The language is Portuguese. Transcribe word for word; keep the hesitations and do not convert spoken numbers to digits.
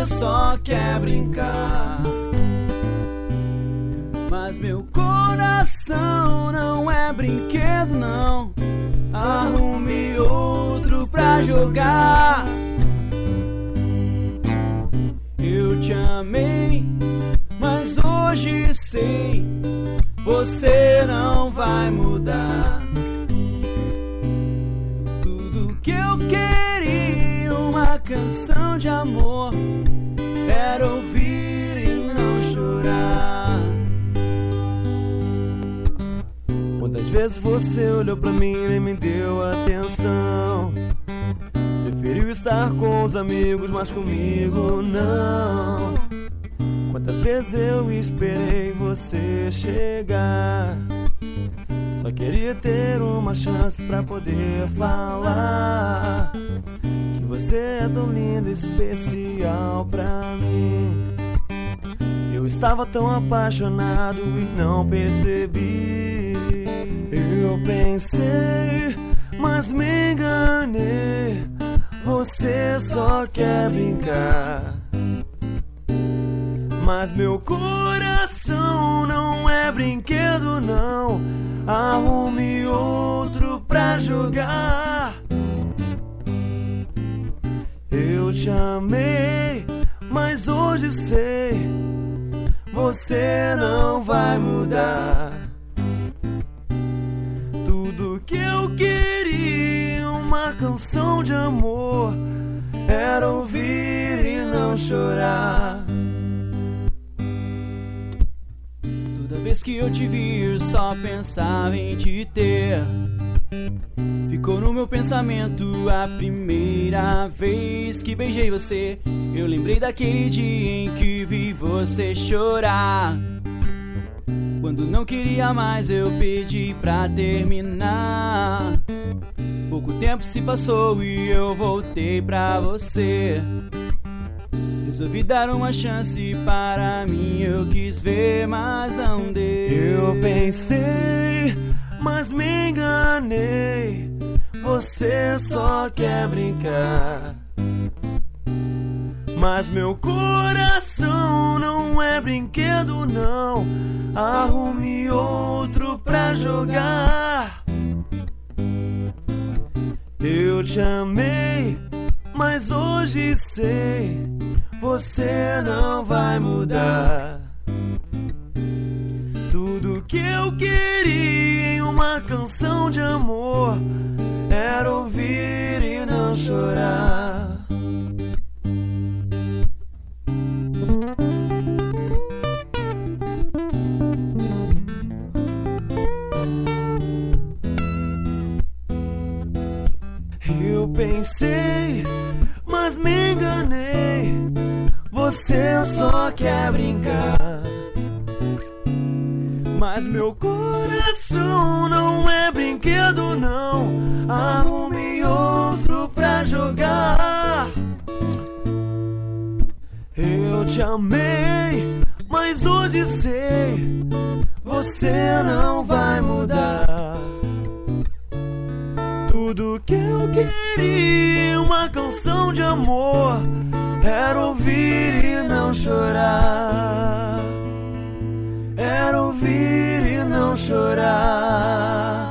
só quer brincar. Mas meu coração não é brinquedo, não. Arrume outro pra jogar. Eu te amei, mas hoje sei, você não vai mudar. Tudo que eu queria, uma canção de amor, era ouvir e não chorar. Quantas vezes você olhou pra mim e nem me deu atenção? Preferiu estar com os amigos, mas comigo não. Quantas vezes eu esperei você chegar? Só queria ter uma chance pra poder falar que você é tão linda e especial pra mim. Eu estava tão apaixonado e não percebi. Eu pensei, mas me enganei. Você só quer brincar. Mas meu coração não é brinquedo, não. Arrume outro pra jogar. Eu te amei, mas hoje sei, você não vai mudar. Tudo que eu queria, uma canção de amor, era ouvir e não chorar. Toda vez que eu te vi, eu só pensava em te ter. Ficou no meu pensamento a primeira vez que beijei você. Eu lembrei daquele dia em que vi você chorar. Quando não queria mais, eu pedi pra terminar. Pouco tempo se passou e eu voltei pra você. Resolvi dar uma chance para mim, eu quis ver, mas não deu. Eu pensei, mas me enganei. Você só quer brincar. Mas meu coração não é brinquedo, não. Arrume outro pra jogar. Eu te amei, mas hoje sei, você não vai mudar. Tudo que eu queria em uma canção de amor, era ouvir e não chorar. Eu pensei, mas me enganei. Você só quer brincar. Mas meu coração não é brinquedo, não. Arrume outro pra jogar. Eu te amei, mas hoje sei, você não vai mudar. Tudo que eu queria, uma canção de amor, era ouvir e não chorar. Era ouvir e não chorar.